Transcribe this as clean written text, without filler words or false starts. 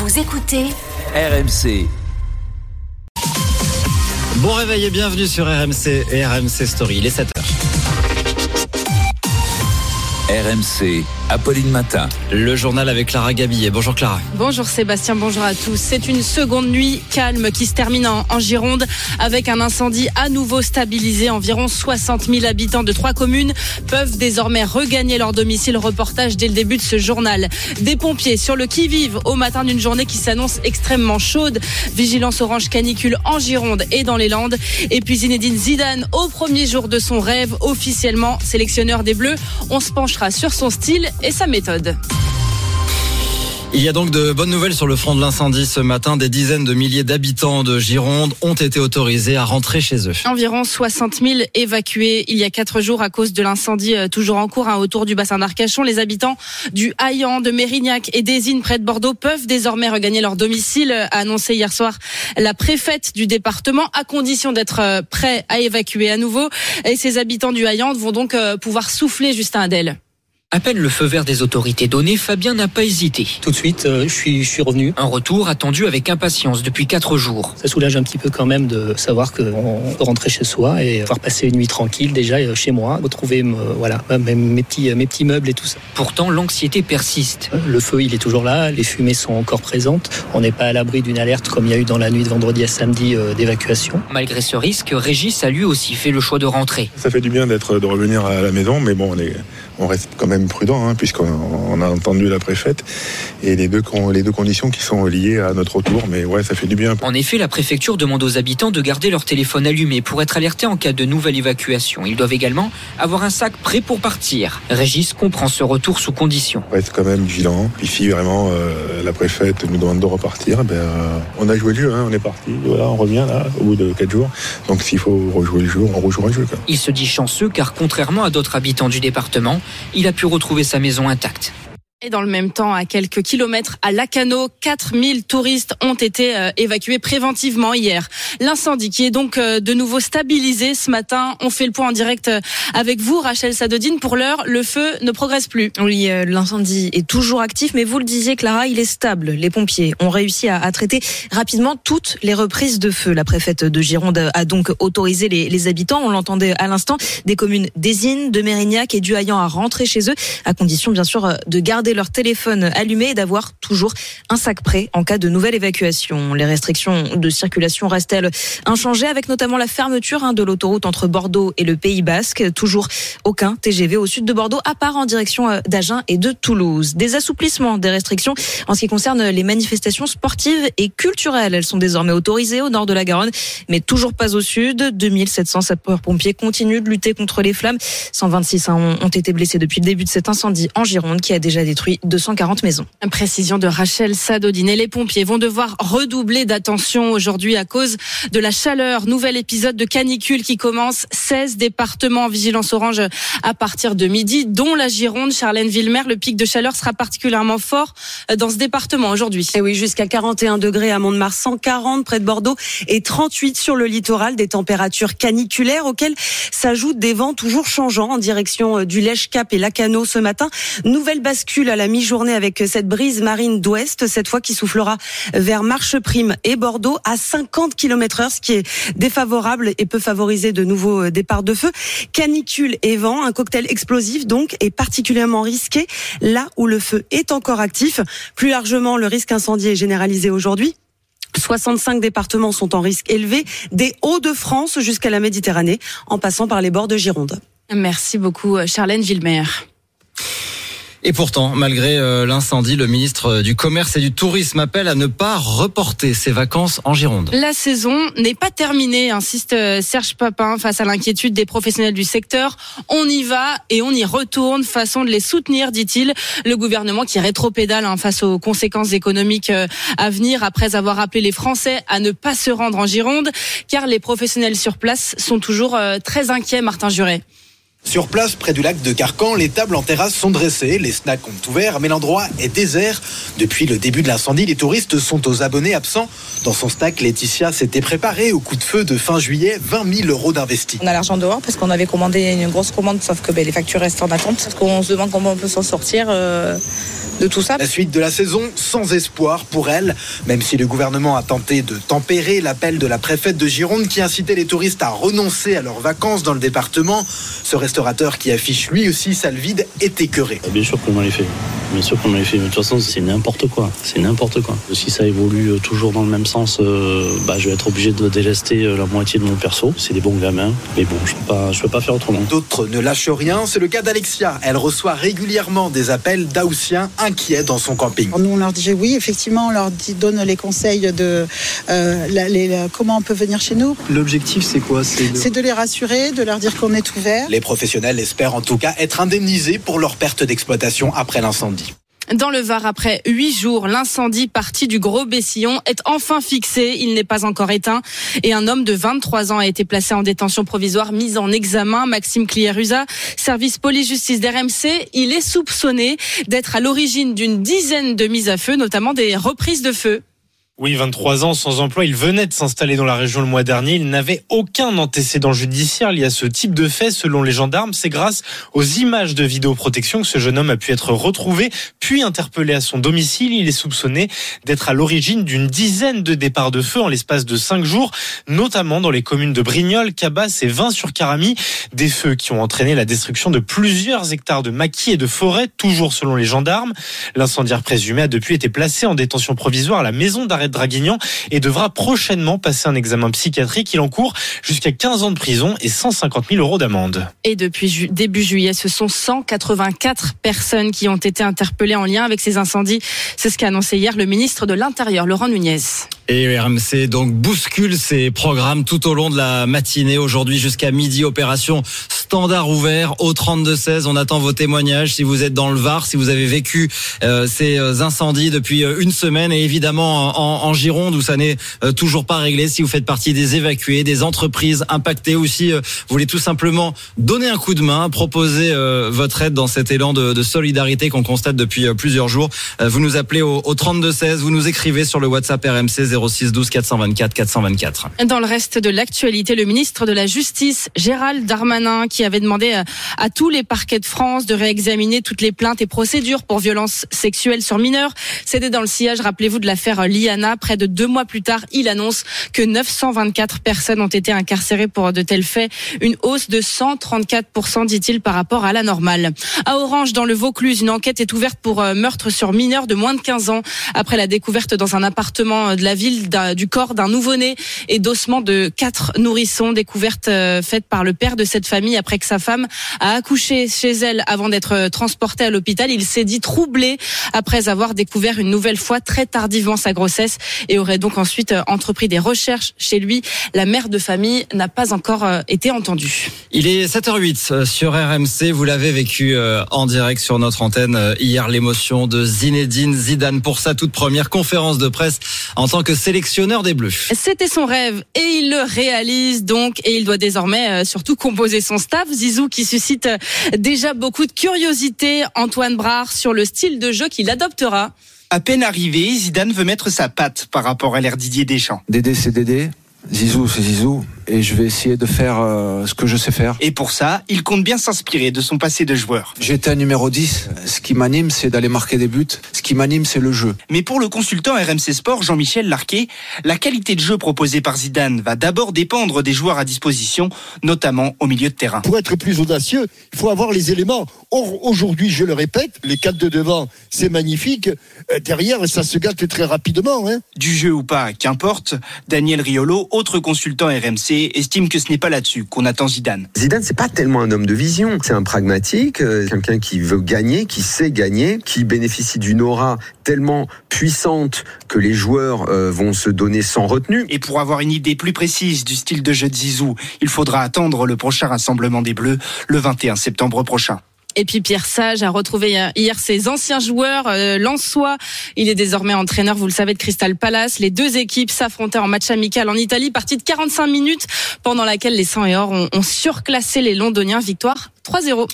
Vous écoutez RMC. Bon réveil et bienvenue sur RMC et RMC Story. Il est 7h. RMC, Apolline Matin. Le journal avec Clara Gabillet. Bonjour Clara. Bonjour Sébastien, bonjour à tous. C'est une seconde nuit calme qui se termine en Gironde avec un incendie à nouveau stabilisé. Environ 60 000 habitants de 3 communes peuvent désormais regagner leur domicile. Reportage dès le début de ce journal. Des pompiers sur le qui-vive au matin d'une journée qui s'annonce extrêmement chaude. Vigilance orange canicule en Gironde et dans les Landes. Et puis Zinedine Zidane au premier jour de son rêve, officiellement sélectionneur des Bleus. On se penchera sur son style et sa méthode. Il y a donc de bonnes nouvelles sur le front de l'incendie ce matin. Des dizaines de milliers d'habitants de Gironde ont été autorisés à rentrer chez eux. Environ 60 000 évacués il y a 4 jours à cause de l'incendie toujours en cours autour du bassin d'Arcachon. Les habitants du Haillan, de Mérignac et d'Ésine près de Bordeaux peuvent désormais regagner leur domicile, a annoncé hier soir la préfète du département, à condition d'être prêts à évacuer à nouveau. Et ces habitants du Haillan vont donc pouvoir souffler. Justin Adel. À peine le feu vert des autorités donné, Fabien n'a pas hésité. Tout de suite, je suis revenu. Un retour attendu avec impatience depuis 4 jours. Ça soulage un petit peu quand même de savoir qu'on peut rentrer chez soi et pouvoir passer une nuit tranquille déjà chez moi, retrouver mes petits meubles et tout ça. Pourtant, l'anxiété persiste. Le feu, il est toujours là, les fumées sont encore présentes. On n'est pas à l'abri d'une alerte comme il y a eu dans la nuit de vendredi à samedi d'évacuation. Malgré ce risque, Régis a lui aussi fait le choix de rentrer. Ça fait du bien de revenir à la maison, mais bon, on reste quand même prudent, puisqu'on a entendu la préfète et les deux conditions qui sont liées à notre retour. Mais ouais, ça fait du bien. En effet, la préfecture demande aux habitants de garder leur téléphone allumé pour être alertés en cas de nouvelle évacuation. Ils doivent également avoir un sac prêt pour partir. Régis comprend ce retour sous condition. On reste quand même vigilant. Puis si vraiment la préfète nous demande de repartir, on a joué le jeu, on est parti. Voilà, on revient là au bout de 4 jours. Donc s'il faut rejouer le jeu, on rejouera le jeu. Il se dit chanceux car contrairement à d'autres habitants du département, il a pu retrouver sa maison intacte. Et dans le même temps, à quelques kilomètres à Lacanau, 4000 touristes ont été évacués préventivement hier. L'incendie qui est donc de nouveau stabilisé ce matin. On fait le point en direct avec vous, Rachel Sadodine. Pour l'heure, le feu ne progresse plus. Oui, l'incendie est toujours actif, mais vous le disiez, Clara, il est stable. Les pompiers ont réussi à traiter rapidement toutes les reprises de feu. La préfète de Gironde a donc autorisé les habitants, on l'entendait à l'instant, des communes d'Ésine, de Mérignac et du Haillan à rentrer chez eux, à condition bien sûr de garder leur téléphone allumé et d'avoir toujours un sac prêt en cas de nouvelle évacuation. Les restrictions de circulation restent-elles inchangées, avec notamment la fermeture de l'autoroute entre Bordeaux et le Pays Basque. Toujours aucun TGV au sud de Bordeaux, à part en direction d'Agen et de Toulouse. Des assouplissements des restrictions en ce qui concerne les manifestations sportives et culturelles. Elles sont désormais autorisées au nord de la Garonne, mais toujours pas au sud. 2700 sapeurs-pompiers continuent de lutter contre les flammes. 126 ont été blessés depuis le début de cet incendie en Gironde qui a déjà détruit 240 maisons. Précision de Rachel Sadodine. Et les pompiers vont devoir redoubler d'attention aujourd'hui à cause de la chaleur. Nouvel épisode de canicule qui commence. 16 départements en vigilance orange à partir de midi, dont la Gironde. Charlène Villemer, le pic de chaleur sera particulièrement fort dans ce département aujourd'hui. Et oui, jusqu'à 41 degrés à Mont-de-Marsan, 140 près de Bordeaux et 38 sur le littoral. Des températures caniculaires auxquelles s'ajoutent des vents toujours changeants en direction du Lèche-Cap et Lacanau ce matin. Nouvelle bascule à la mi-journée avec cette brise marine d'ouest, cette fois qui soufflera vers Marcheprime et Bordeaux à 50 km/h, ce qui est défavorable et peut favoriser de nouveaux départs de feu. Canicule et vent, un cocktail explosif donc est particulièrement risqué là où le feu est encore actif. Plus largement, le risque incendie est généralisé aujourd'hui. 65 départements sont en risque élevé, des Hauts-de-France jusqu'à la Méditerranée, en passant par les bords de Gironde. Merci beaucoup, Charlène Villemer. Et pourtant, malgré l'incendie, le ministre du Commerce et du Tourisme appelle à ne pas reporter ses vacances en Gironde. La saison n'est pas terminée, insiste Serge Papin face à l'inquiétude des professionnels du secteur. On y va et on y retourne, façon de les soutenir, dit-il. Le gouvernement qui rétropédale face aux conséquences économiques à venir, après avoir appelé les Français à ne pas se rendre en Gironde, car les professionnels sur place sont toujours très inquiets, Martin Juret. Sur place, près du lac de Carcan, les tables en terrasse sont dressées, les snacks ont ouvert, mais l'endroit est désert. Depuis le début de l'incendie, les touristes sont aux abonnés absents. Dans son snack, Laetitia s'était préparée au coup de feu de fin juillet, 20 000 € d'investis. On a l'argent dehors parce qu'on avait commandé une grosse commande, sauf que les factures restent en attente. Parce qu'on se demande comment on peut s'en sortir de tout ça. La suite de la saison sans espoir pour elle, même si le gouvernement a tenté de tempérer l'appel de la préfète de Gironde qui incitait les touristes à renoncer à leurs vacances dans le département. Ce restaurateur qui affiche lui aussi salle vide est écœuré. Bien sûr qu'on les fait. Mais de toute façon, c'est n'importe quoi. Si ça évolue toujours dans le même sens, je vais être obligé de délester la moitié de mon perso. C'est des bons gamins, mais bon, je peux pas faire autrement. D'autres ne lâchent rien. C'est le cas d'Alexia. Elle reçoit régulièrement des appels d'Haussiens inquiets dans son camping. Nous, on leur dit oui, effectivement, on leur donne les conseils de comment on peut venir chez nous. L'objectif, c'est quoi ? C'est de les rassurer, de leur dire qu'on est ouvert. Les professionnels espèrent en tout cas être indemnisés pour leur perte d'exploitation après l'incendie. Dans le Var, après 8 jours, l'incendie parti du Gros Bessillon est enfin fixé. Il n'est pas encore éteint. Et un homme de 23 ans a été placé en détention provisoire, mis en examen. Maxime Cliérusa, service police-justice d'RMC. Il est soupçonné d'être à l'origine d'une dizaine de mises à feu, notamment des reprises de feu. Oui, 23 ans, sans emploi, il venait de s'installer dans la région le mois dernier. Il n'avait aucun antécédent judiciaire lié à ce type de fait. Selon les gendarmes, c'est grâce aux images de vidéoprotection que ce jeune homme a pu être retrouvé, puis interpellé à son domicile. Il est soupçonné d'être à l'origine d'une dizaine de départs de feu en l'espace de 5 jours, notamment dans les communes de Brignoles, Cabas et Vins-sur-Caramie. Des feux qui ont entraîné la destruction de plusieurs hectares de maquis et de forêts, toujours selon les gendarmes. L'incendiaire présumé a depuis été placé en détention provisoire à la maison d'arrêt de Draguignan et devra prochainement passer un examen psychiatrique. Il encourt jusqu'à 15 ans de prison et 150 000 € d'amende. Et depuis début juillet, ce sont 184 personnes qui ont été interpellées en lien avec ces incendies. C'est ce qu'a annoncé hier le ministre de l'Intérieur, Laurent Nunez. Et RMC donc bouscule ses programmes tout au long de la matinée. Aujourd'hui jusqu'à midi, opération standard ouvert au 32-16. On attend vos témoignages si vous êtes dans le Var, si vous avez vécu ces incendies depuis une semaine, et évidemment en Gironde où ça n'est toujours pas réglé. Si vous faites partie des évacués, des entreprises impactées, aussi vous voulez tout simplement donner un coup de main, proposer votre aide dans cet élan de solidarité qu'on constate depuis plusieurs jours, vous nous appelez au 32-16, vous nous écrivez sur le WhatsApp RMC 06 12 424 424. Dans le reste de l'actualité, le ministre de la Justice, Gérald Darmanin, qui avait demandé à tous les parquets de France de réexaminer toutes les plaintes et procédures pour violences sexuelles sur mineurs. C'était dans le sillage, rappelez-vous, de l'affaire Liana. Près de 2 mois plus tard, il annonce que 924 personnes ont été incarcérées pour de tels faits. Une hausse de 134%, dit-il, par rapport à la normale. À Orange, dans le Vaucluse, une enquête est ouverte pour meurtre sur mineur de moins de 15 ans. Après la découverte dans un appartement de la ville du corps d'un nouveau-né et d'ossements de 4 nourrissons, découverte faite par le père de cette famille après que sa femme a accouché chez elle avant d'être transportée à l'hôpital. Il s'est dit troublé après avoir découvert une nouvelle fois très tardivement sa grossesse et aurait donc ensuite entrepris des recherches chez lui. La mère de famille n'a pas encore été entendue. Il est 7h08 sur RMC. Vous l'avez vécu en direct sur notre antenne hier, l'émotion de Zinedine Zidane pour sa toute première conférence de presse en tant que sélectionneur des Bleus. C'était son rêve et il le réalise donc, et il doit désormais surtout composer son staff. Zizou qui suscite déjà beaucoup de curiosité. Antoine Brard sur le style de jeu qu'il adoptera. À peine arrivé, Zidane veut mettre sa patte par rapport à l'ère Didier Deschamps. Dédé, c'est Dédé. Zizou, c'est Zizou. Et je vais essayer de faire ce que je sais faire. Et pour ça, il compte bien s'inspirer de son passé de joueur. J'étais un numéro 10. Ce qui m'anime, c'est d'aller marquer des buts. Ce qui m'anime, c'est le jeu. Mais pour le consultant RMC Sport, Jean-Michel Larquet, la qualité de jeu proposée par Zidane va d'abord dépendre des joueurs à disposition, notamment au milieu de terrain. Pour être plus audacieux, il faut avoir les éléments. Or, aujourd'hui, je le répète, les 4 de devant, c'est magnifique. Derrière, ça se gâte très rapidement. Du jeu ou pas, qu'importe. Daniel Riolo, autre consultant RMC, estime que ce n'est pas là-dessus qu'on attend Zidane. Zidane, c'est pas tellement un homme de vision, c'est un pragmatique, quelqu'un qui veut gagner, qui sait gagner, qui bénéficie d'une aura tellement puissante que les joueurs vont se donner sans retenue. Et pour avoir une idée plus précise du style de jeu de Zizou, il faudra attendre le prochain rassemblement des Bleus, le 21 septembre prochain. Et puis Pierre Sage a retrouvé hier ses anciens joueurs lensois. Il est désormais entraîneur, vous le savez, de Crystal Palace. Les deux équipes s'affrontaient en match amical en Italie, partie de 45 minutes pendant laquelle les 100 et or ont surclassé les Londoniens. Victoire 3-0.